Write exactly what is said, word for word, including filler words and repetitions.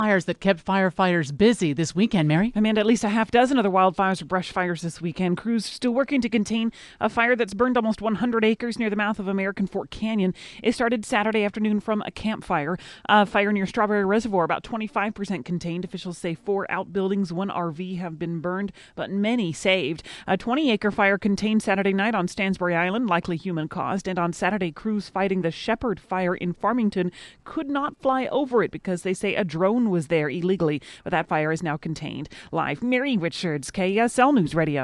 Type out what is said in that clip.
Fires that kept firefighters busy this weekend, Mary. Amanda, at least a half dozen other wildfires or brush fires this weekend. Crews still working to contain a fire that's burned almost one hundred acres near the mouth of American Fork Canyon. It started Saturday afternoon from a campfire. A fire near Strawberry Reservoir, about twenty-five percent contained. Officials say four outbuildings, one R V have been burned, but many saved. A twenty-acre fire contained Saturday night on Stansbury Island, likely human-caused. And on Saturday, crews fighting the Shepherd Fire in Farmington could not fly over it because they say a drone was there illegally, but that fire is now contained. Live, Mary Richards, K S L News Radio.